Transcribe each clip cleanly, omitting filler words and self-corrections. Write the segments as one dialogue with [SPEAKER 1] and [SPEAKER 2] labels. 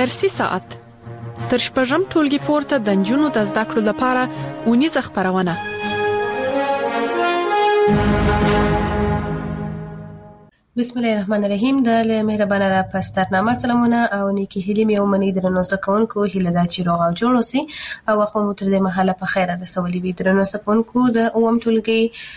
[SPEAKER 1] فارسي ساعت تر شپږم ټولګي پورته د نجونو د زده کړو لپاره ونیزه خپرونه.
[SPEAKER 2] بسم الله الرحمن الرحیم. د مهربانه را پسترنامه سلامونه او نیکی هیلې مې ومني درنو زده کوونکو، هیله ده چې روغ او جوړ اوسئ او وخت مو تر دې مهاله په خیر رسولي وي. درنو زده کوونکو، د اووم ټولګي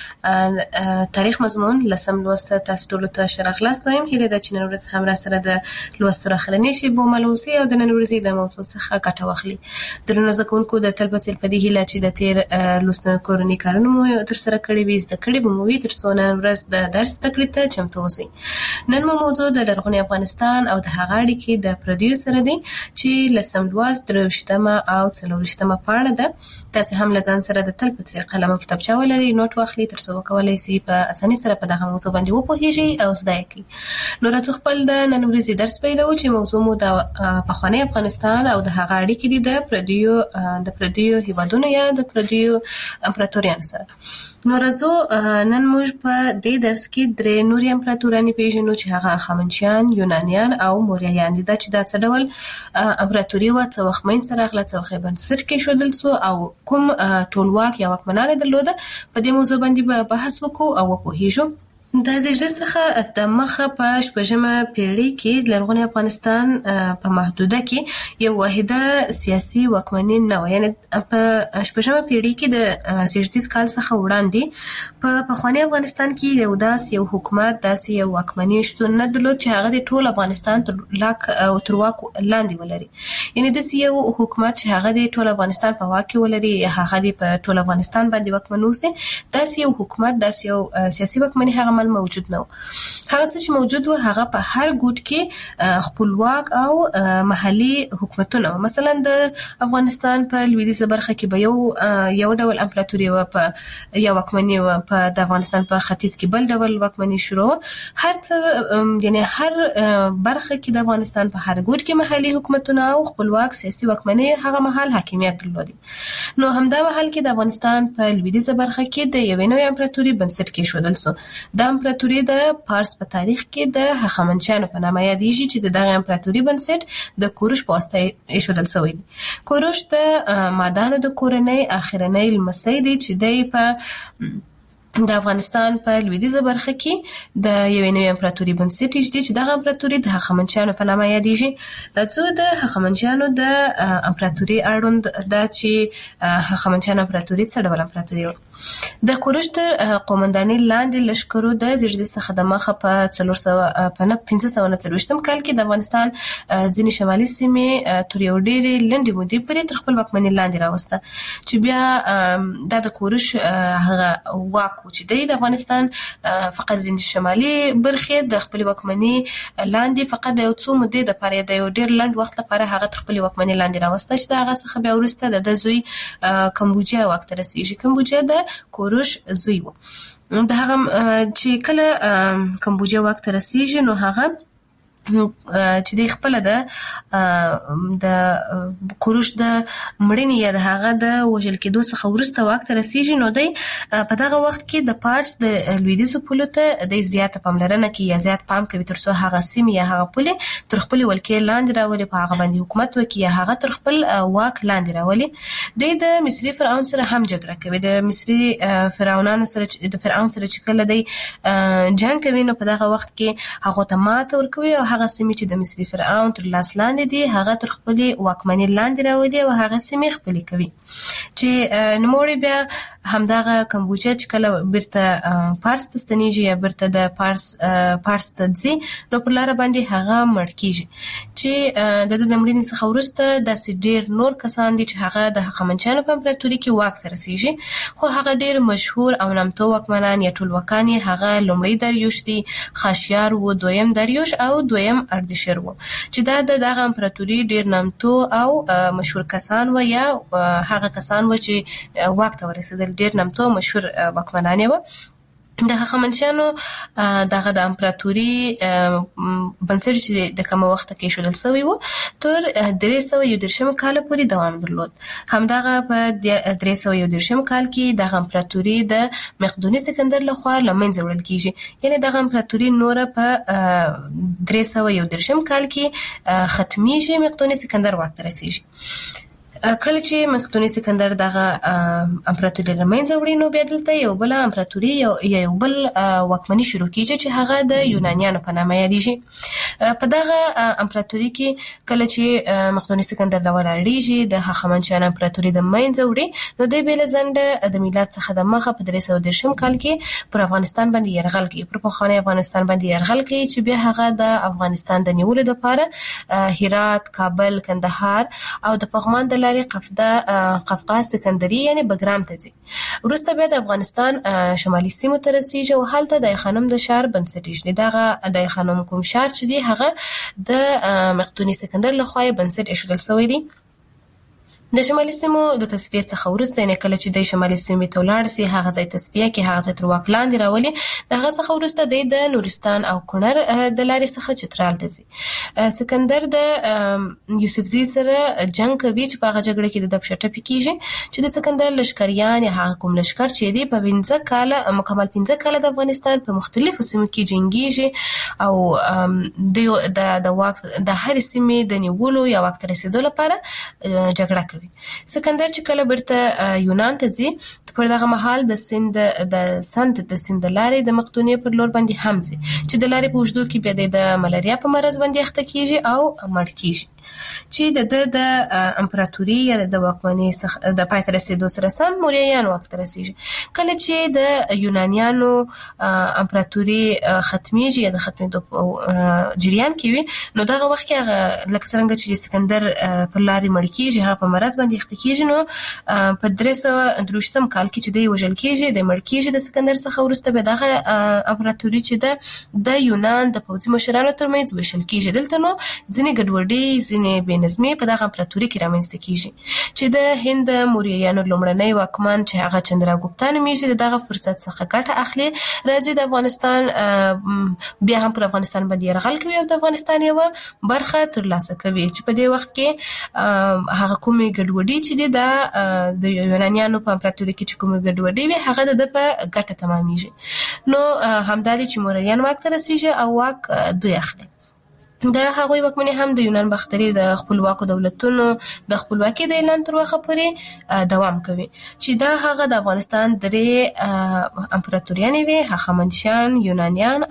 [SPEAKER 2] تاریخ مضمون لسم لوست تاسو ټولو ته ښه راغلاست وایم. هیله ده چې نن ورځ هم راسره د لوستو راخلنې شي بومل اوسئ او د نن ورځې د موضوع څخه ګټه واخلئ. درنو زده کوونکو، د تل په څېر په دې هیله چې د تېر لوستنو کورني کارونه مو ترسره کړي وي، زده کړي به مو وي، تر څو نن ورځ د درس زده کړې ته چمتو اوسئ. نن مو موضوع د لرغوني افغانستان او د هغه اړیکې د پردیو سره دی چې لسم لوست 23مه او 24مه پاڼه ده. تاسو هم له ځان سره د تل په څېر قلم او کتابچه ولرئ، نوټ واخلئ تر څو وکولای شئ په اسانۍ سره په دغه موضوع باندې وپوهیږئ او زده یې کړئ. نو راځو خپل د نن ورځې درس پیلوو چې موضوع مو د پخواني افغانستان او د هغه اړیکې دي د پردیو هیوادونو یا د پردیو امپراتوریانو سره. نو راځو نن موږ په دې درس کې درې نورې امپراتورانې پیژنو چې هغه هخامنشیان، یونانیان او موریایان دي. دا چې دا څه ډول امپراتوري وه، څه وخت منځته راغله، څه وخت یې بنسټ کېښودل سو او کوم ټولواک یا واکمنان یې درلوده. په دې موضوع باندې به بحث وکړو او وپوهیږو. د زیږدیز څخه د مخه په شپږمه پیړۍ کې د لرغوني افغانستان په محدوده کې یو واحده سیاسي واکمني نه وه. یعنې په شپږمه پیړۍ کې د زیږدیز کال څخه وړاندې په پخواني افغانستان کې یو حکومت، داسې یو واکمني شتون نه درلود چې هغه د ټول افغانستان تر واک لاندې ولري. یعنې داسې یو حکومت چې هغه د ټول افغانستان په واک کې ولري، هغه د په ټول افغانستان باندې واکمن اوسي، داسې یو حکومت، داسې یو سیاسي واکمني هغه موجود نه و. هغه څه چې موجود و هغه په هر ګوټ کې خپلواک او محلي حکومتونه و. مثلا د افغانستان په لویدیځه برخه کې به یو ډول امپراتوري و، په یو واکمني و، په د افغانستان په ختیځ کې بل ډول واکمني شروع. هر برخه کې د افغانستان په هر ګوټ کې محلي حکومتونه او خپلواک سیاسي واکمني هغه مهال حاکمیت درلودي. نو همدا مهال کې د افغانستان په لویدیځه برخه کې د یوې نوې امپراتوري بنسټ کېښودل سو. دا امپراتوري د پارس په تاریخ کې د هخامنشیانو په نامه یادېږي چې د دغه امپراتوري بنسټ د کوروش په واسطه ایښودل شوی دی. کوروش د مادانو د کورنۍ اخرنی لمسی دی چې دی په د افغانستان په لویدیځه برخه کې د یوې نوې امپراتوري بنسټ ایږدي چې دغه امپراتوري د هخامنشیانو په نامه یادېږي. راځو د هخامنشیانو د امپراتوري اړوند دا چې هخامنشیانو امپراتوري څه ډول امپراتوري وه. د کوروش تر قومندانۍ لاندې لښکرو د زیږدیز څخه د مخه په 1540 کال کې د افغانستان ځینې شمالي سیمې تر یو ډېرې لنډې مودې پورې تر خپل واکمنۍ لاندې راوسته، چې بیا دا د کوروش هغه واک چې دی د افغانستان فقط ځینې شمالي برخې د خپل واکمنۍ لاندې فقط د یو څو مودې دپاره، د یو ډېر لنډ وخت لپاره هغه تر خپل واکمنۍ لاندې راوسته، چې د هغه څخه بیا وروسته د زوی کمبوجیا واک ته رسېږي. کمبوجیا د کوروش زوی و. د هغه چې کله کمبوجیا واک ته رسېږي نو هغه چې دی خپله د کوروش د مړینې یا د هغه د وژل کېدو څخه وروسته واک ته رسېږي، نو دی په دغه وخت کې د پارس د لویدیځو پولو ته دی زیاته پاملرنه کوي یا زیات پام کوي تر څو هغه سیمې یا هغه پولې تر خپلې ولکې لاندې راولي، په هغه باندې حکومت وکړي یا هغه تر خپل واک لاندې راولي. دی د مصري فرعون سره هم جګړه کوي. د مصري فرعونانو سره د فرعون سره چې کله دی جنګ کوي نو په دغه وخت کې هغو ته ماته ورکوي او هغه سیمې چې د مصري فرعون تر لاس لاندې دي هغه تر خپلې واکمنۍ لاندې راولي او هغه سیمې خپلې کوي. چې نوموړی بیا همدغه کمبوجیا چې کله بیرته پارس ته ستنېږي یا بیرته د پارس ته ځي نو پر لاره باندې هغه مړ کېږي. چې د ده د مړینې څخه وروسته داسې ډېر نور کسان دي چې هغه د هخامنشیانو په امپراتوري کې واک ته رسېږي، خو هغه ډېر مشهور او نامتو واکمنان یا ټولواکان یې هغه لومړی داریوش دی، خاشیار و، دویم داریوش او دویم اردشیر و، چې دا د دغه امپراتوري ډېر نامتو او مشهور کسان و یا هغه کسان و چې واک ته ورسېدل، ډېر نامتو مشهور واکمنان و. د هخامنشیانو دغه د امپراتوري بنسټ چې د کوم وخت کې شودل شوی وو تر 313 کال پورې دوام درلود. همدغه په 313 کال کې د امپراتوري د مقدوني سکندر لخوا لمنځه وړل کیږي. یعنی د امپراتوري نور په 313 کال کې ختمیږي، مقدوني سکندر واک ته رسیږي. کله چې مقدوني سکندر دغه امپراتوري لمنځه وړي نو بیا دلته یو بل امپراتوري یو بل واکمني شروع کیږي چې هغه د یونانیانو په نامه یادیږي. په دغه امپراتوري کې کله چې مقدوني سکندر لوړاړيږي د هخامنشیانو امپراتوري د منځه وړي نو د بیل زنده د میلاد څخه د مخه په 313 کال کې پر افغانستان باندې يرغل کوي، پر پخوانی افغانستان باندې يرغل کوي چې بیا هغه د افغانستان د نیولو لپاره هرات، کابل، کندهار او د پغمان د قفقاز سکندري یعنی بګرام ته ځي. وروسته بیا د افغانستان شمالي سیمو ته رسیږي او هلته د خانم د شهر بنسټ ایږدي. دغه د خانم کوم شهر چې دی هغه د مقدوني سکندر لخوا بنسټ ایښودل شوی دی. د شمالي سیمو د تصفیه څخه وروسته یعنی کله چې د شمالي سیمې ته ولاړ سي هغه ځای تصفیه کې هغه ځای تر واک لاندې راولي. دغه څخه وروسته د نورستان او کونړ د لارې څخه چترال ته ځي. سکندر د یوسفزي سره جنگ کوي چې په هغه جګړه کې د دبشټه کیږي چې د سکندر لشکریان هغه کوم لشکر چې دی په 15 کال مکمل 15 کال د افغانستان په مختلفو سیمو کې جنگيږي او د واک د هر سیمې د نیولو یا واک ته رسیدو لپاره جګړه کوي. سکندر چې کله برته یونان ته ځي پر دغه مهال د سند لارې د مقدونیه پر لور باندې هم ځي چې د لارې په وجودو کې بیا د ملاریا په مرض باندې اخته کیږي او مړ کیږي چې د امپراتوري یا د واکمنۍ څخه د پای ته رسیدو سره سم موریایان واک ته رسیږي. کله چې د یونانیانو امپراتوري ختمیږي یا د ختمېدو جریان کې وي نو دغه وخت کې هغه لکه څنګه چې سکندر پر لارې مړ کیږي هغه په مرض باندې اخته کیږي نو په 323 کال کې چې دی وژل کیږي د مړ کیږي د سکندر څخه وروسته به دغه امپراتوري چې د یونان د پوځي مشرانو ترمنځ ویشل کیږي. دلته نو ځینې ګډوډي ځینې بې نظمي په دغه امپراتوري کې رامنځته کیږي چې د هند موریایانو لومړنی واکمن چې هغه چندراګوپتا نومیږي دغه فرصت څخه ګټه اخلي، راځي د افغانستان بیا هم پر افغانستان باندې يرغل کوي او د افغانستان یو برخه ترلاسه کوي چې په دې وخت کې هغه کومې ګډوډي چې د یونانیانو په امپراتوري کې چې کومې ګډوډي وي هغه د په ګټه تمامېږي. نو همداري چې موریایان واک ته رسیږي او واک دوی اخلي. د هغوی واکمني هم د یونان باختري د خپلواکو دولتونو د خپلواکۍ د اعلان تر وخته پورې دوام کوي چې دا هغه د افغانستان درې امپراتوریانې وي: هخامنشیان، یونانیان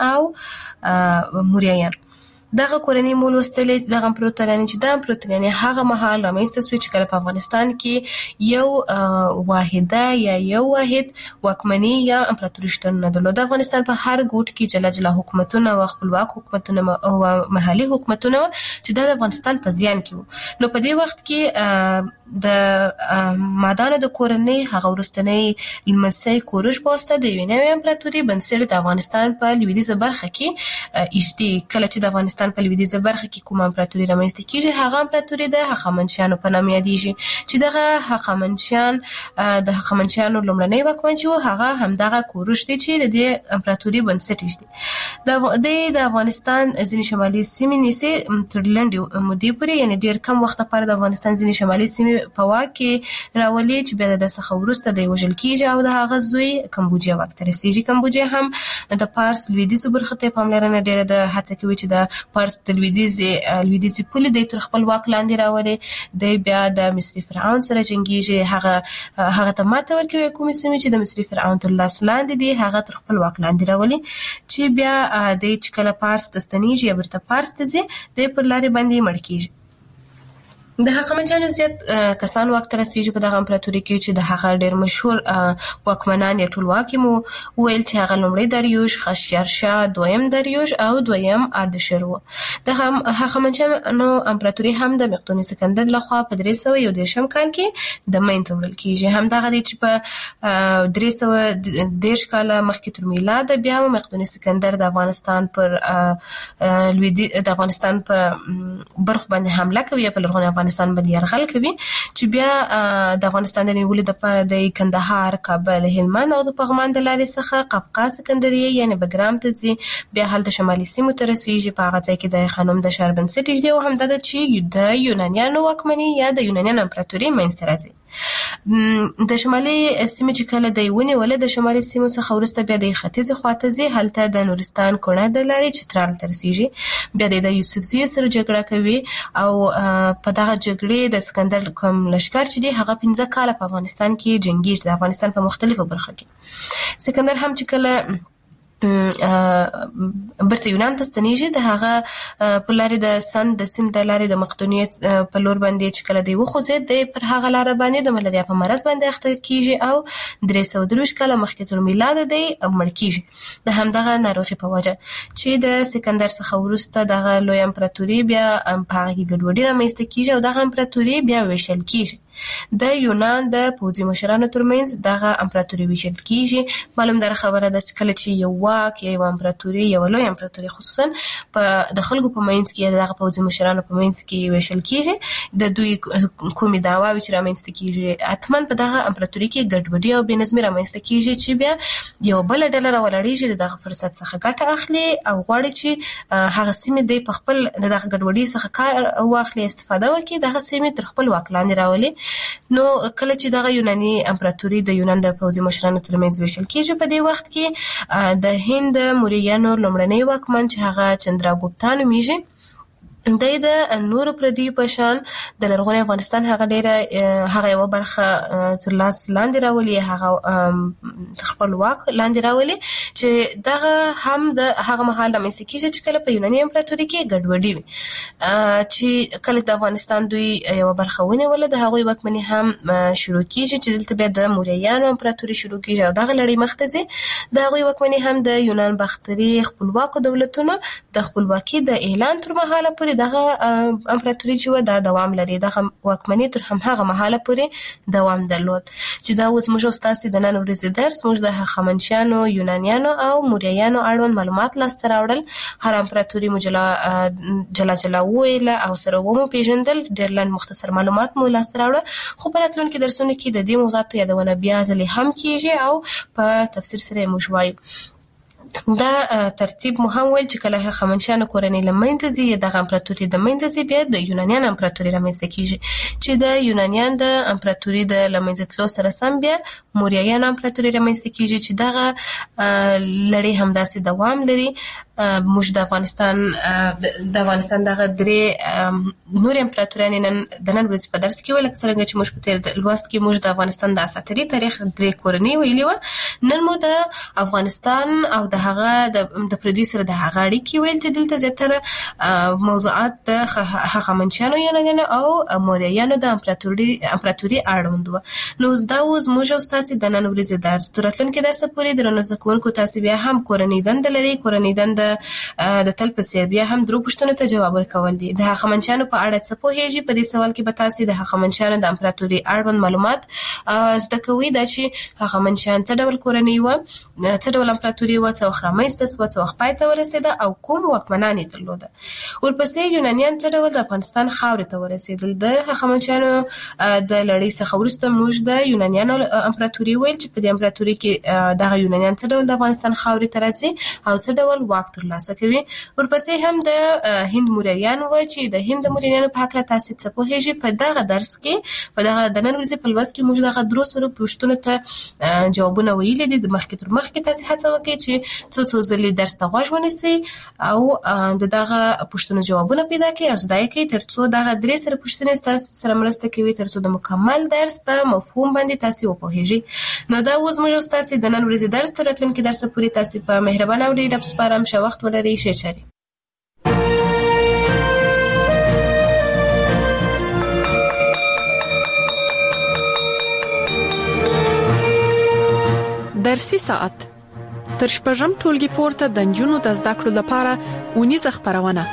[SPEAKER 2] او موریایان. دغه کورنۍ مول وستلې دغه امپراتوریانې چې د امپراتوریانې هغه مهال رامنځته شوې چې کله په افغانستان کې یو واحده یا یو واحد واکمني یا امپراتوري شتون نه درلود. د افغانستان په هر ګوټ کې جلا جلا حکومتونه او خپلواک حکومتونه او محلي حکومتونه چې د افغانستان په زیان کې وو. نو په دې وخت کې د مادانو د کورنۍ هغه ورستنۍ لمسۍ کوروش په واسطه د یوې نوې امپراتوري بنسټ د افغانستان په لویدیځه برخه کې ایږدي. کله چې د افغانستان په لویدیځه برخه کې کومه امپراتوري رامنځته کیږي هغه امپراتوري د هخامنشیانو په نامه یادیږي چې دغه د هخامنشیانو لومړنی واکمن چې هغه همدغه کوروش دی چې د دې امپراتوري بنسټ ایږدي. د افغانستان ځینې شمالي سیمې نیسي تر لنډې مودې پورې یعنی ډېر کم وخت لپاره د افغانستان ځینې شمالي سیمې په واک کې راولي چې بیا د څخه وروسته د وژل کیږي او د هغه زوی کمبوجیا واک ته رسیږي. کمبوجیا هم د پارس لویدیځ برخه ته پاملرنه ډېره د هڅه کوي چې د پارس د لویدیځ پولې د تر خپل واک لاندې راولي. د بیا د مصری فرعون سره جنگیږي، هغه ته ماته ورکوي کومې سیمې چې د مصری فرعون تر لاس لاندې دي هغه تر خپل واک لاندې راولي چې بیا د چې کله پارس ته ستنیږي یا برته پارس ته ځي د پر لارې باندې مړ کیږي. د هخامنشیانو زیات کسان واک ته رسیږي په دغه امپراتوري کې چې د هغه ډېر مشهور واکمنان یې ټولواکي مو ویل چې هغه لومړی داریوش، خشیارشاه، دویم داریوش او دویم اردشیر و. د هخامنشیانو امپراتوري هم د مقدوني سکندر لخوا په 313 کال کې د منځه وړل کیږي. همدغه دی چې په 310 کال مخکې تر میلاد بیا مقدوني سکندر د افغانستان پر د افغانستان په برخ باندې حمله کوي په لرغوني افغانستان باندې يرغل کوي چې بیا د افغانستان د نیولو لپاره د کندهار، کابل، هلمند او د پغمان د لارې څخه قفقاز سکندریه یعنی بګرام ته ځي، بیا هلته شمالي سیمو ته رسیږي. په هغه ځای کې د خانم د شهر بنسټ دی او همدا د چې د یونانیانو واکمني یا د یونانیانو امپراتوري منځته راځي. د شمالي سیمې چې کله د ونې ولې د شمالي سیمو څخه ورسته بیا د ختیځ خواته ځي، هلته د نورستان کونه د لارې چترال ته رسیږي. بیا د یوسفزي سره جګړه کوي او په دغه جګړې د سکندر کوم لشکر چې دی هغه 15 کاله په افغانستان کې جنگیږي، د افغانستان په مختلفو برخو کې. سکندر هم چې کله برته یونان ته ستنیږي، د هغه په لارې د سند د سند د لارې د مقدونیت په لور باندې چې کله دی وخوځید، د پر هغه لار باندې د ملاریا په مرض باندې اخته کیږي او 323 کاله مخکې تر میلاد دی مړ کیږي د همدغه ناروغي په وجه چې د سکندر څخه ورسته دغه لوی امپراتوري بیا په هغه کې ګډوډي رامنځته کیږي او دغه امپراتوري بیا ویشل کیږي. د یونان د پوځي مشرانو ترمنځ دغه امپراتوري ویشل کیږي. معلوم در خبره ده چې کله چې یو واک یا یو امپراتوري یا لوی امپراتوري خصوصا په د خلکو په منځ کې دغه پوځي مشرانو په منځ کې ویشل کیږي، د دوی کومې دعواوې چې رامنځته کیږي حتما په دغه امپراتوري کې ګډوډي او بې نظمي رامنځته کیږي چې بیا یو بل ډله راولړیږي دغه فرصت څخه ګټه اخلي او غواړي چې هغه سیمې د خپل دغه ګډوډي څخه کار واخلي، استفاده وکړي، دغه سیمې تر خپل واک لاندې راولي. نو کله چې دغه یوناني امپراتوري د یونان د پوځي مشرانو ترمنځ ویشل کیږي، په دې وخت کې د هند موریانو لومړنی واکمن چې هغه چندراګوپتا نومیږي، د نورو پردیو په شان د لرغوني افغانستان هغه یو برخه تر لاس لاندې راولي، هغه خپل واک لاندې راولي چې دغه هم د هغه مهال رامنځته کیږي چې کله په یوناني امپراتوري کې ګډوډي وي، چې کله د افغانستان دوی یو برخه ونیوله د هغوی واکمني هم شروع کیږي چې دلته بیا د موریانو امپراتوري شروع کیږي او دغه لړۍ مخته ځي. د هغوی واکمني هم د یونان باختري خپلواکو دولتونو د خپلواکي د اعلان تر مهاله پورې دغه امپراتوري چې دا دوام لري، دغه واکمني تر هماغه مهاله پورې دوام درلود. چې دا اوس موږ ستاسو د نن ورځې درس موږ د هخامنشیانو، یونانیانو او موریانو اړوند معلومات لاسته راوړل. هر امپراتوري مو جلا وویله او سره ومو پیژندل، ډېر لنډ مختصر معلومات مو لاسته راوړل، خو په راتلونکي درسونو کې د دې موضوعاتو یادونه بیا ځلې هم کیږي او په تفسیر سره موږ وایو. دا ترتیب مو هم ویل چې کله هخامنشیانو کورنۍ له منځه ځي یا دغه امپراتوري د منځه ځي، بیا د یونانیانو امپراتوري رامنځته کیږي چې د یونانیان د امپراتوري د له منځه تلو سره سم بیا موریایانو امپراتوري رامنځته کیږي چې دغه لړۍ همداسې دوام لري. موږ د افغانستان دغه درې نور امپراتوریانې د نن ورځې په درس کې ویل، څرنګه چې موږ په تیر لوست کې موږ د افغانستان د اساطیري تاریخ درې کورنۍ ویلې وه، نن مو د افغانستان او د هغه د پردیو سره د هغه اړیکې ویل چې دلته زیاتره موضوعات د هخامنشیانو، یونانیانو او موریایانو د امپراتوري اړوند وه. نو دا اوس موږ او ستاسې د نن ورځې درس تر راتلونکي درسه پورې درنو زده کوونکو تاسې بیا هم کورنۍ دنده لري. کورنۍ دنده د تل په څیر بیا هم درو پوښتنو ته جواب ورکول دي. د هخامنشیانو په اړه څه پوهیږي؟ په دې سوال کې به تاسې د هخامنشیانو د امپراتوري اړوند معلومات زده کوئ، دا چې هخامنشیان څه ډول کورنۍ وه، څه ډول امپراتوري وه، څه وخت رامنځته شوه، څه وخت پای ته ورسېده او کوم واکمنان یې درلوده. ورپسې یونانیان څه ډول د افغانستان خاورې ته ورسېدل. د هخامنشیانو د لړۍ څخه وروسته موږ د یونانیانو امپراتوري ویل چې په دې امپراتوري کې دغه یونانیان څه ډول د افغانستان خاورې ته راځي او څه ډول واک ترلاسه کوي. ورپسې هم د هند موریان و چې د هند موریانو په هکله تاسې څه پوهیږي. په دغه درس کې په دغه د نن ورځې په لوست کې موږ دغه درو سرو پوښتنو ته جوابونه ویلي دي. د مخکې تر مخکې تاسې هڅه وکړئ چې څو ځلې درس ته غوږ ونیسئ او د دغه پوښتنو جوابونه پیدا کړئ او زده یې کړئ، تر څو دغه درې سره پوښتنې ستاسو سره مرسته کوي تر څو د مکمل درس په مفهوم باندې تاسې وپوهیږئ. نو دا اوس موږ ستاسو د نن ورځې درس تر راتلونکي درس پورې تاسې په مهربانه او ډېر سپارم ښه وخت ولرئ. ښه چارې.
[SPEAKER 1] درسي ساعت تر شپږم ټولګي پورته د نجونو د زده کړو لپاره اونیزه خپرونه.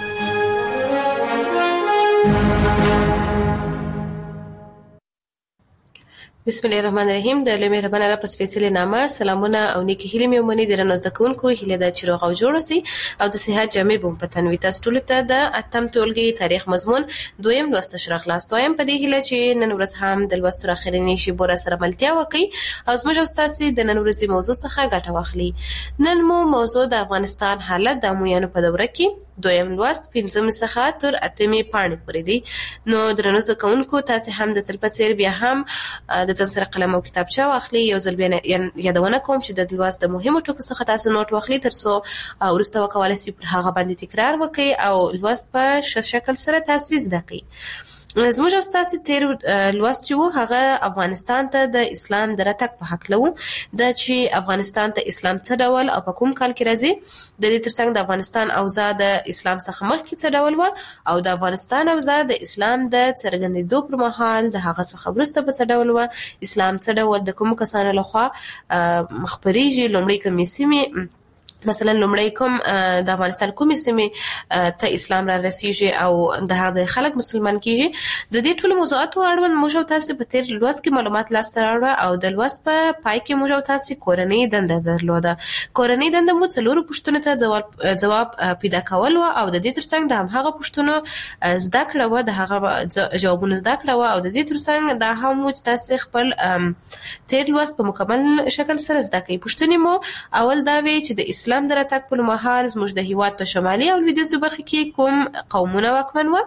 [SPEAKER 2] بسم الله الرحمن الرحیم. د مهربانه را پس فیصله نامه سلامونه او نیکی هیله مې ومني درنو زده کوونکو هیله د چیرغ او جوړ سي او د صحت جامع بوم پتن وي تاسو ټول ته د اتم ټولګي تاریخ مضمون دویم لوست شرح خلاص وایم په دې هیله چې نن ورځ هم د لوست اخرنی شی بور سره ملتیا وکي او زموږ استاد د نن ورځې موضوع څخه ګټه واخلي. نن مو موضوع د افغانستان حالت د امویانو په دوره کې دویم لوست 15 څخه تر 8 پاڼې پورې دی. نو درنو زده کوونکو تاسو هم د تلپاتیر بیا هم د ځان سره قلم او کتابچه واخلي یو ځل بیا یادونه کوم چې د لوست د مهمو ټکو څخه تاسو نوٹ واخلي ترڅو ورسته وکولای شئ پر هغه باندې تکرار وکړئ او لوست په ښه شکل سره تاسو زده کړئ. زموږ استاد تیر لوست چې هغه افغانستان ته د اسلام د راتګ په حق لو د چې افغانستان ته اسلام څه ډول او په کوم کال کې راځي د دې ترڅنګ د افغانستان اوضاع د اسلام څخه مخکې څه ډول و او د افغانستان اوضاع د اسلام د څرګندېدو پر مهال د هغه څخه وروسته په څه ډول و اسلام څه ډول د کوم کسانو لخوا مخبريږي لومړی کمیسیمه مثلا لومړی کوم د افغانستان کومې سیمې ته اسلام را رسیږي او د هغه خلک مسلمان کیږي د دې ټولو موضوعاتو اړوند موږ تاسو په تیر لوست کې معلومات لاسته راوړل او د لوست په پای کې موږ تاسو کورنۍ دنده درلوده. کورنۍ دنده مو څلورو پوښتنو ته جواب پیدا کول او د دې ترڅنګ د هغه پوښتنو زده کړه و د هغه جوابونه زده کړه او د دې ترڅنګ د هم تاسو خپل تیر لوست په مکمل شکل سره زده کړئ. پوښتنې مو اول دا وی چې د اسلام د راتګ په مهال زموږ د هیواد په شمالي او لویدیځو برخو کې کوم قومونه واکمن و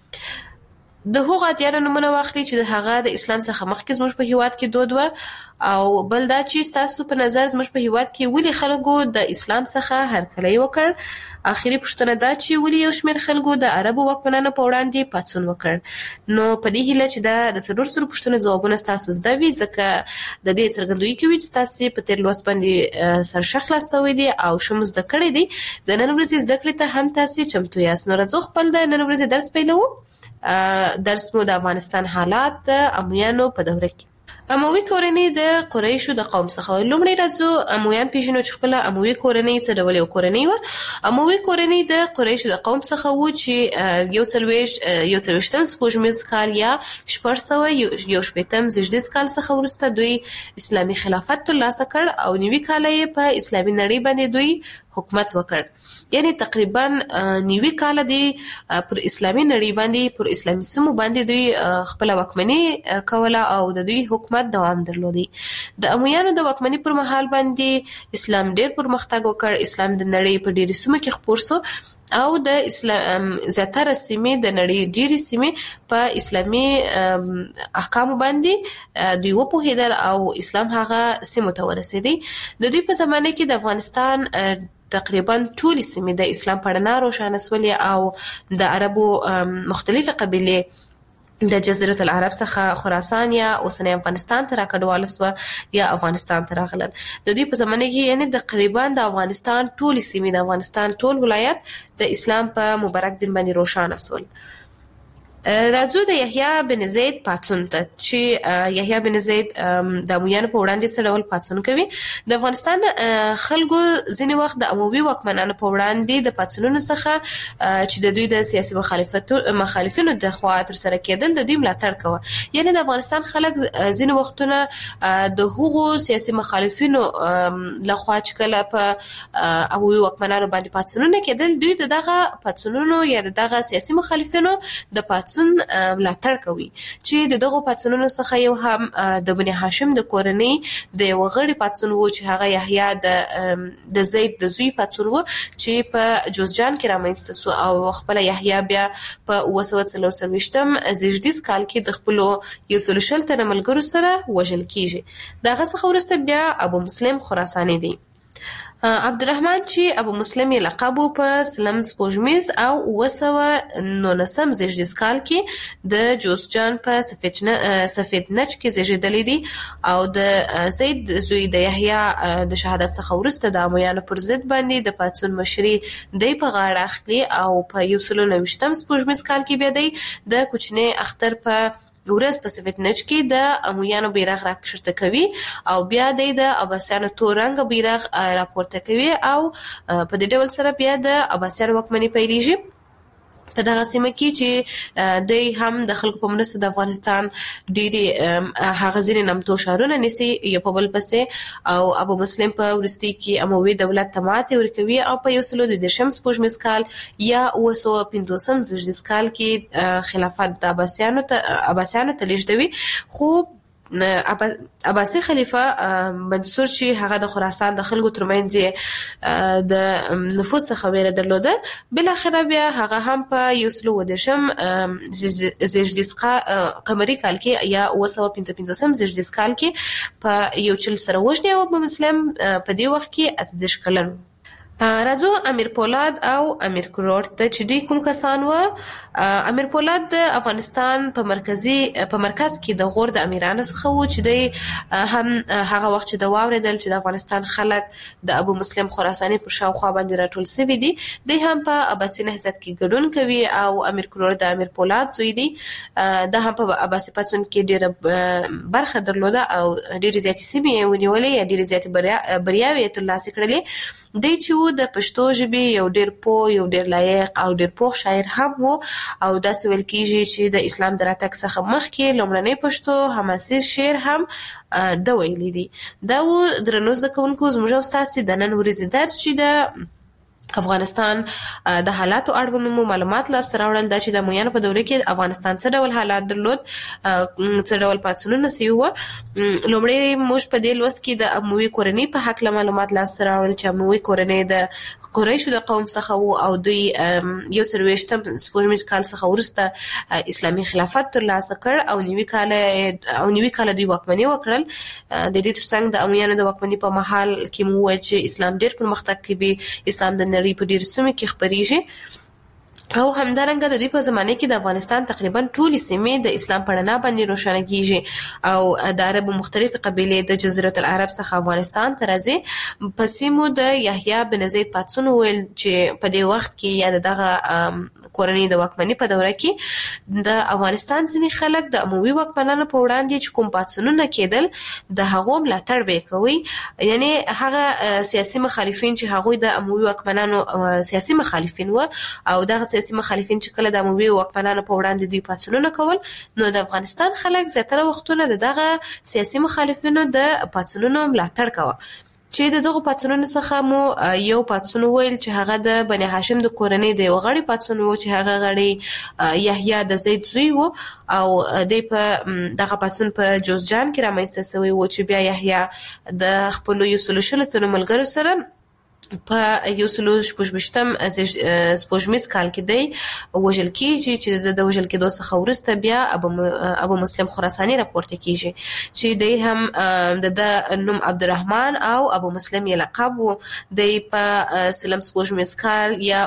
[SPEAKER 2] د هغو اتیانو نمونه واخلي چې د هغه د اسلام څخه مخکې زموږ په هیواد کې دود و او بل دا چې تاسو په نظر زموږ په هیواد کې ولې خلکو د اسلام څخه هرکلی وکړ. اخیری پوښتنه دا چې ولې یو شمېر خلکو د عربو واکمنانو په وړاندې پاڅون وکړ. نو په دې هیله چې دا د څلور سرو پوښتنو ځوابونه تاسو زده وي ځکه د دې څرګندوي کوي چې تاسو په تیر لوست باندې سرشخ خلاصوي دي او شمو زده کړی دي د نن ورځې زده کړې ته هم تاسو چمتو یاست. نو راځو خپل د نن ورځې درس پیلو. درس مو د افغانستان حالات د امویانو په دوره کې. اموي کورنۍ د قریشو د قوم څخه لومړی راځو امویان پیژنو چې خپل اموي کورنۍ څه ډول یو کورنۍ و. اموي کورنۍ د قریشو د قوم څخه و چې یو څلويشتم سپوږمیز کال یا 1418 زیږدیز کال څخه ورسته دوی اسلامي خلافت ترلاسه کړ او نیوي کال یې په اسلامي نړۍ باندې دوی حکومت وکړ. یعنی تقریبا نیوي کال دی پر اسلامي نړۍ باندې پر اسلامي سیمو باندې دوی خپل واکمني کوله او د دوی حکومت دوام درلودي. د امویانو د واکمني پر مهال باندې اسلام ډېر پرمختګ وکړ. اسلام د نړۍ په ډېرو سیمو کې خپور شو او د اسلام زیاتره سیمې د نړۍ ډېری سیمې په اسلامي احکام باندې دوی وپوهیدل او اسلام هغه سیمو ته ورسېدی. د دوی په زمانه کې د افغانستان تقریبا ټول سیمې د اسلام په رڼا روښانه سولې او د عربو مختلفه قبیلې د جزیره العرب څخه خراسان یا اوسنی افغانستان ته راکډوال سو یا افغانستان ته راغلل. د دوی په زمانه کې یعنی تقریبا د افغانستان ټول سیمې د افغانستان ټول ولایت د اسلام په مبارک دین باندې روښانه سول. راځو د یحیی بن زید پاڅون ته چې یحیی بن زید د امویانو په وړاندې څه ډول پاڅون کوي. د افغانستان خلکو ځینې وخت د اموي واکمنانو په وړاندې د پاڅونونو څخه چې د دوی د سیاسي مخالفینو د خوا تر سره کېدل د دوی ملاتړ کوي. یعنی د افغانستان خلک ځینې وختونه د هغو سیاسي مخالفینو لخوا چې کله په اموي واکمنانو باندې پاڅونونه کېدل دوی دغه پاڅونونو یا دغه سیاسي مخالفینو د ملاتړ کوي چې دغه پاڅونونو څخه یو هم د بني هاشم د کورنۍ د یو غړي پاڅون وو چې هغه یحیی د زید د زوی پاڅون وو چې په جوزجان کې رامنځته سو او خپل یحیی بیا په 1940 زیږدیز کال کې د خپل یو سلوشل تر ملګرو سره وژل کیږي. دغه څخه ورسته بیا ابو مسلم خراساني دی. عبدالرحمن چې ابو مسلم یې لقب په سلم سپوږمیز او 1919 زیږدیز کال کې د جوزجان په سفید نج کې زیږیدلی دی او د زید زوی د یحیی د شهادت څخه ورسته د امویانو پر ضد باندې د پاڅون مشري دی په غاړه اخلي او په 1929 سپوږمیز کال کې بیا دی د کوچنی اختر په ورځ په سفید نج کې د امویانو بیرغ راکښته کوي او بیا د عباسیانو تور رنګ بیرغ راپورته کوي او په دې ډول سره بیا د عباسیانو واکمني پیلېږي. په دغه سیمه کې چې د هم د خلکو په مرسته د افغانستان ډېری هغه ځینې نامتو شهرونه نیسي یو په بل پسې او ابو مسلم په وروستي کې اموي دولت ته ماتې ورکوي او په 1913 سپوږمیز کال یا 1950 زیږدیز کال کې خلافت د عباسیانو ته لیږدوي. خو عباسي خلیفہ منصور چې هغه د خراسان د خلکو ترمنځ د نفوذ څخه ویره درلوده بل اخر بیا هغه هم په 1913 زیږدیز قمري کال کې یا 1955 زیږدیز کال کې په یو چل سره وژني او په مسلم په دې وخت کې 18 کلن. راځو امیر پولاد او امیر کروړ ته چې دوی کوم کسان و. امیر پولاد د افغانستان په مرکز کې د غور د امیرانو څخه و چې دوی هم هغه وخت چې د واوریدل چې د افغانستان خلک د ابو مسلم خراساني پر شاوخوا باندې راټول شوي دي دوی هم په عباسي نهضت کې ګډون کوي او امیر کروړ د امیر پولاد زوی دی د هم په عباسي پاڅون کې ډېره برخه درلوده او ډېرې زیاتې سیمې ونیولې یا ډېرې زیاتې بریاوې ترلاسه کړلې. دی چې د پښتو ژبې یو ډېر پوه یو ډېر لایق او ډېر پوه شاعر هم و او داسې ویل کېږي چې د اسلام د راتګ څخه مخکې لومړنی پښتو حماسي شعر هم د ویلي دي. دا و درنو زده کوونکو زموږ او ستاسې د نن ورځې درس چې د افغانستان د حالاتو اړوند معلومات لاسته راوړل دا چې د امویانو په دوره کې افغانستان څه ډول حالات درلود څه ډول پاڅونونه سوي وو. لومړی موږ په دې لوست کې د اموي کورنۍ په حق معلومات لاسته راوړل چې اموي کورنۍ د قریشو د قوم څخه وو او دوی 1920 سپوږمیز کال څخه وروسته اسلامي خلافت ترلاسه کړ او نوي کال دوی واکمني وکړل. د دې ترڅنګ د امویانو د واکمنۍ په مهال کې مو وایي چې اسلام ډېر پرمختګ کوي اسلام د نړۍ په ډېر سیمو کې خپرېږي او همدارنګه د دې په زمانه کې د افغانستان تقریبا ټول سیمې د اسلام په رڼا باندې روښانه کیږي او د عربو مختلفې قبیلې د جزیره العرب څخه افغانستان ته راځي. په سیمو د یحیی بن زید پاڅون ویل چې په دې وخت کې یا دغه کورنۍ د واکمنۍ په دوره کې د افغانستان ځینې خلک د اموي واکمنانو په وړاندې چې کوم پاڅونونه کېدل د هغو ملاتړ به کوي یعنی هغه سیاسي مخالفین چې هغوی د اموي واکمنانو سیاسي مخالفین و او دغه سیاسي مخالفین چې کله د اموي واکمنانو په وړاندې دوی پاڅونونه کول نو د افغانستان خلک زیاتره وختونه دغه سیاسي مخالفینو د پاڅونونو ملاتړ کوي چې دغه پاڅونونو څخه مو یو پاڅون ویل چې هغه د بني هاشم د کورنۍ د یو غړي پاڅون و چې هغه غړي یحیی د زید زوی و او د په دغه پاڅون په جوزجان کې رامنځته شوی و چې بیا یحیی د خپل یو سلوشل تر ملګرو سره په 1928 سپوږمیز کال کې دی وژل کیږي چې د وژل کېدو څخه وروسته بیا ابو مسلم خراساني راپورته کیږي چې دی هم د نوم عبدالرحمن او ابو مسلم یې لقب و. دی په سلم سپوږمیز کال یا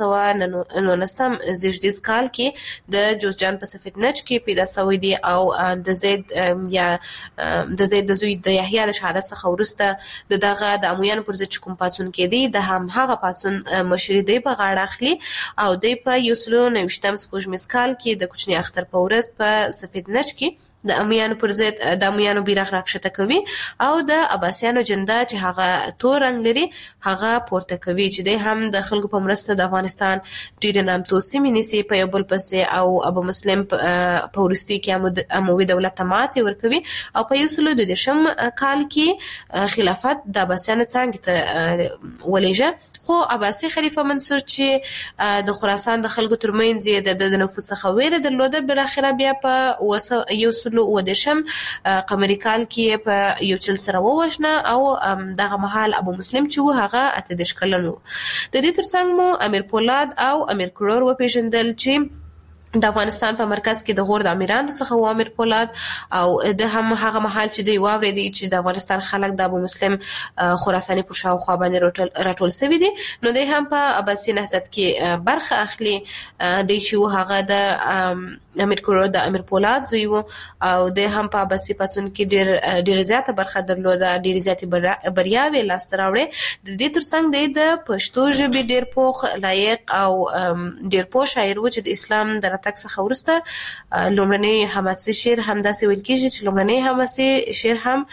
[SPEAKER 2] 1919 زیږدیز کال کې د جوزجان په سفید نج کې پیدا شوی دی او د زید یا د زید د زوی د یحیی د شهادت څخه وروسته دغه د امویانو پر ضد کوم پاڅون کې د هم هغه پاڅون مشري دی په غاړه اخلي او دی په 1929 سپوږمیز کال کې د کوچني اختر په ورځ په سفید نج کې د امیانو پر ضد د امیانو بیرغ راکښته کوي او د عباسیانو جنډه چې هغه تور رنگ لري هغه پورته کوي چې د هم د خلکو په مرسته د افغانستان ډیر نامتو سیمې نیسي په یو بل پسې او ابو مسلم په ورستي کې اموي دولت ته ماتې ورکوي او په 1912 کال کې خلافت د عباسیانو څنګه ته ولېږه. خو عباسي خلیفہ منصور چې د خراسان د خلکو ترمنځ د نفوذ څخه ویره درلوده بل اخر بیا په و دشم قمری کال کې په یو چل سره ووښنه او دغه مهال ابو مسلم چې و هغه 18 کلن و. د دې ترڅنګ مو امیر پولاد او امیر کروړ و پیژندل چې د افغانستان په مرکز کې د غور د امیرانو څخه و امیر پولاد او د هم هغه محل چې دی واورېدي چې د افغانستان خلک د ابو مسلم خراساني پر شاوخوا باندې راټول شوي دي نو دی هم په عباسي نهضت کې برخه اخلي. دی چې هغه د امیر کروړ د امیر پولاد زوی و او د هم په عباسي پاڅون کې ډېر زیاته برخه درلوده ډېر زیاتې بریاوې لاسته راوړې. د دې ترڅنګ دی د پښتو ژبې ډېر پوخ لایق او ډېر پوه شاعر و چې د اسلام د راتګ څخه وروسته لومړنی حماسي شعر هم داسې ویل کېږي چې لومړنی حماسي شعر هم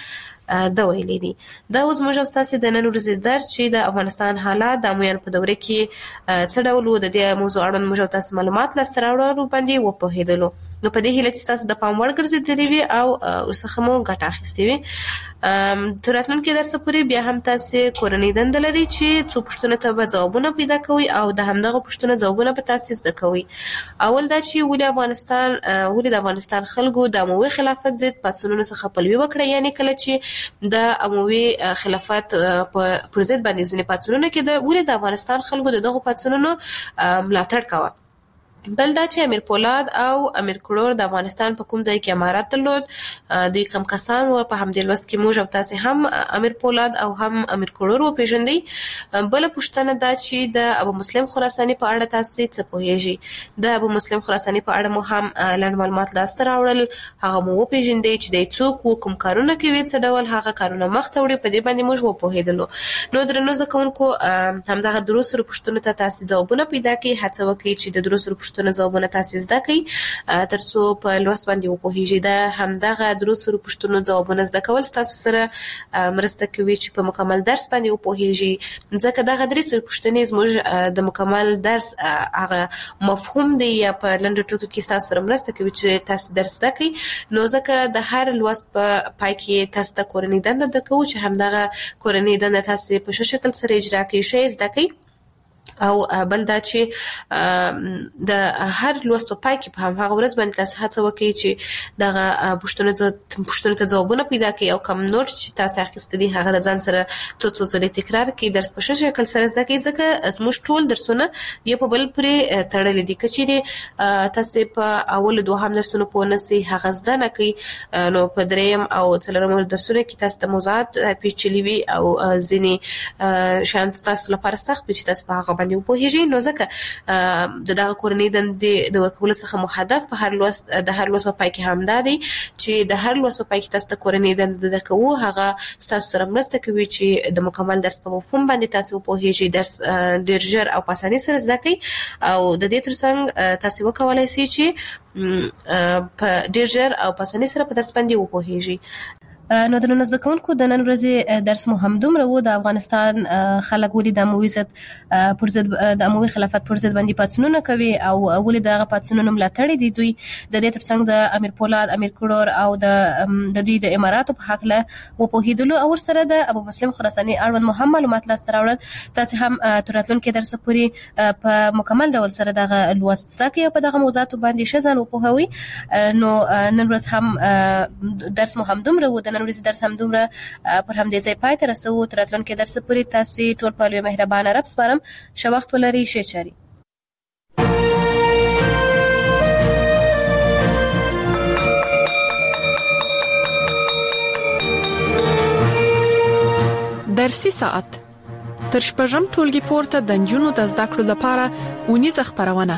[SPEAKER 2] دا ویلي دي. دا اوس موږ تاسو د نن ورځې درس چې د افغانستان حالات د عمومیان په دوره کې څه ډول وو، د دې موضوع اړوند موږ تاسو معلومات لاسته راوړو باندې وپوهیدلو. نو په دې هیله چې تاسو د پام وړ ګرځېدلې وي او ورڅخه مو ګټه اخیستې وي. تر راتلونکي درس پورې بیا هم تاسو کورنۍ دنده لري چې څو پوښتنو ته به ځوابونه پیدا کوئ او د همدغه پوښتنو ځوابونه به تاسو زده کوئ. اول دا چې ولې د افغانستان خلکو د اموي خلافت ضد پاڅونونو څخه پلوي وکړه، یعنی کله چې د اموي خلافت پر ضد باندې ځینې پاڅونونه کېده، ولې د افغانستان خلکو دغه پاڅونونو ملاتړ کاوه. بل دا چې امیر پولاد او امیر کروړ د افغانستان په کوم ځای کې امارات درلود، دوی کم کسان و. په همدې لوست کې موږ او تاسو هم امیر پولاد او هم امیر کروړ وپېژندئ. بل پوښتنه دا چې د ابو مسلم خراساني په اړه تاسو څه پوهیږئ. د ابو مسلم خراساني په اړه مو هم لنډ معلومات لاسته راوړل، هغه مو وپېژندئ چې د څوک و، کوم کارونه کوي، څه ډول هغه کارونه مخته وړي. په دې باندې موږ وپوهیدلو. نو درنو زده کوونکو، همدغه دروسو پوښتنو ته تاسو ځوابونه پیدا کړئ. هڅه وکړئ چې د دروسو ځوابونه تاسو زده کړئ ترڅو په لوست باندې وپوهیږئ. دا همدغه دروسو پوښتنو ځوابونه زده کول تاسو سره مرسته کوي چې په مکمل درس باندې وپوهیږئ، ځکه دغه درې پوښتنې زموږ د مکمل درس هغه مفهوم دی یا په لنډو ټکو کې تاسو سره مرسته کوي چې تاسو درس زده کړئ. نو ځکه د هر لوست په پای کې تاسو ته کورنۍ دنده درکوو چې همدغه کورنۍ دنده تاسو په ښه شکل سره اجرا کړئ، شی زده کړئ. او بل دا چې د هر لوست په پای کې په هغه ورځ باندې تاسو هڅه وکړئ چې دغه پوښتنو ته ځوابونه پیدا کړئ او کوم نوټ چې تاسو اخیستی دي هغه د ځان سره څو ځلې تکرار کړئ. درس په ښه شکل سره زده کړئ ځکه زموږ ټول درسونه یو په بل پورې تړلي دي. که چیرې تاسو په اول دوهم درسونو پوه نشئ، هغه زده نه کړئ، نو په دریم او څلورم درسونو کې تاسو ته موضوعات پیچلي وي او ځینې شیان تاسو لپاره سخت وي چې تاسو په هغه باندې وپوهیږئ. نو ځکه دغه کورنۍ دندې د ورکول څخه مو هدف په هر لوست په پای کې هم دا دی چې د هر لوست په پای کې تاسو ته کورنۍ دنده درکوو. هغه تاسو سره مرسته کوي چې د مکمل درس په مفهوم باندې تاسو وپوهیږئ، درس ډیر ژر او په اسانۍ سره زده کړئ. او د دې ترڅنګ تاسو وکولای شئ چې په ډیر ژر او په اسانۍ سره په درس باندې وپوهیږئ.
[SPEAKER 3] نو د نن زده کوونکو د نن ورځې درس مو هم دومره وو. د افغانستان خلک ولې د اموي خلافت پر ضد باندې پاڅونونه کوي او ولې دغه پاڅونونه ملاتړ دي دوی. د دې ترڅنګ د امیر پولاد، امیر کروړ او د دوی د اماراتو په حق له وپوهیدلو او سره د ابو مسلم خراساني اړوند مهم معلومات لاسته راوړل. تاسو هم تر راتلونکي درس پورې په مکمل ډول سره دغه لوست زده کړئ او په دغه موضوعاتو باندې ښه ځان وپوهوئ. نو نن ورځ هم درس مو هم دومره وو. نن ورځ درس هم دومره پر همدې ځای پای ته رسوو. تر راتلونکي درس پورې تاسو ټول په لوی مهربانه رب سپارم. ښه وخت ولرئ. ښه چاري.
[SPEAKER 1] درسي ساعت تر شپږم ټولګي پورته د نجونو د زده کړو لپاره اونیزه خبرونه.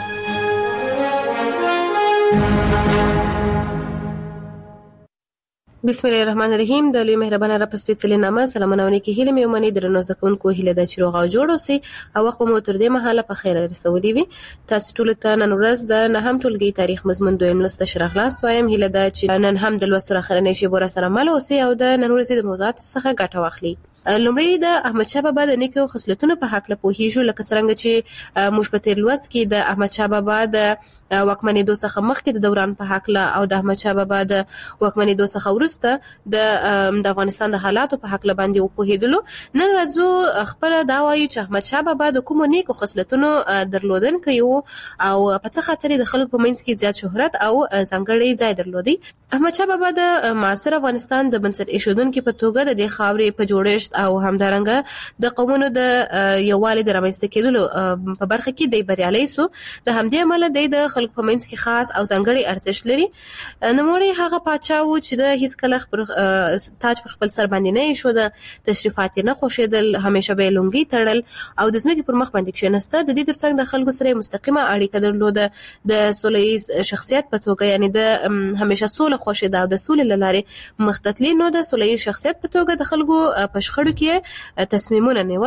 [SPEAKER 2] بسم الله الرحمن الرحیم. د لوی مهربانه رب سپېڅلې نامه سلامونه ونکي هیله مې ومني. درنو زده کوونکو هیله ده چې روغ او جوړ اوسئ او وخت مو تر دې مهاله په خیر رسولي وي. تاسو ټول ته نن ورځ د نهم ټولګي تاریخ مضمون دویم لوست شرحلاست وایم. هیله ده چې نن هم د لوست اخرنۍ شیبو را سره مل اوسئ او د نن ورځې د موضوعات څخه ګټه واخلئ. لومړی د احمد شاه بابا د نیکو خصلتونو په حق له پوهیږو، لکه څنګه چې موږ په تیر لوست کې د احمد شاه بابا د واکمنېدو څخه مخکې د دوران په حق له او د احمد شاه بابا د واکمنېدو څخه وروسته د افغانستان د حالاتو په حق له باندې وپوهیدلو. نن راځو خپل دا وایو چې احمد شاه بابا د کومو نیکو خصلتونو درلودونکی و او په څه خاطر د خلکو په منځ کې زیات شهرت او ځانګړی ځای درلودي. احمد شاه بابا د معاصر افغانستان د بنسټ ایښودونکي په توګه د خاورې په جوړښت او همدارنګه د قومونو د یووالي د رامنځته کېدلو په برخه کې دی بریالي سو. د همدې عمله د خلکو په منځ کې خاص او ځانګړی ارزښت لري. نوموړی هغه پاچا و چې د هیڅ کله تاج پر خپل سر باندې نه ایښود، تشریفات نه خوښېدل، همیشه به لونګي تړل او د ځمکې پر مخ باندې کښېناسته. د دې ترڅنګ د خلکو سره مستقیمه اړیکه درلوده. د سولهییز شخصیت په توګه، یعنی د همیشه سوله خوښېده او د سولې له لارې مخ ته تللی. نو د سولهییز شخصیت په توګه د خلکو په شخړو کې تصمیمونه نیول.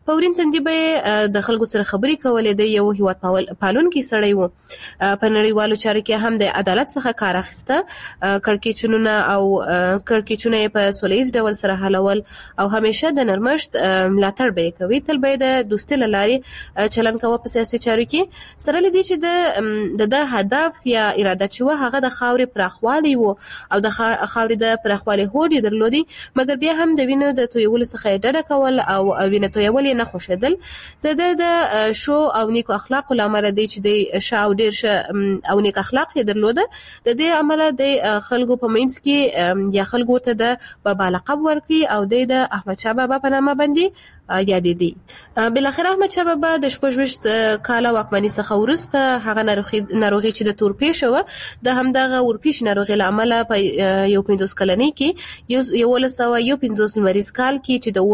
[SPEAKER 2] په ورین تندي به د خلکو سره خبرې کولې. د یو هیواد پالونکي سړی وو. په نړیوالو چارو کې هم د عدالت څخه کار اخیسته. کړکېچونه په سولهییز ډول سره حلول او همیشه د نرمښت ملاتړ به کوي. تل به د دوستۍ له لارې چلند کوي په سیاسي چارو کې. سره لدی چې د هدف یا اراده چې هغه د خاورې پراخوالی وو او د خاورې د پراخوالی هوډ درلودي، مګر بیا هم د وینو د تویولو څخه ډډه کول او وینو تویول نه خوښیدل. د شو او نیکو اخلاقو لامل دی چې د شاو ډیر او نیک اخلاق درلوده. د دې عمله د خلکو په منځ کې یا خلکو ته د بابا لقب ورکړي او د احمد شاه بابا په نامه باندې یادې دي. بل اخر احمد شاه بابا د 26 کاله واکمنۍ څخه وروسته هغه ناروغي چې د تورپیش و د همدغه ورپیش ناروغي لامل په 15 کلنۍ کې 1951 مریض کال کې چې د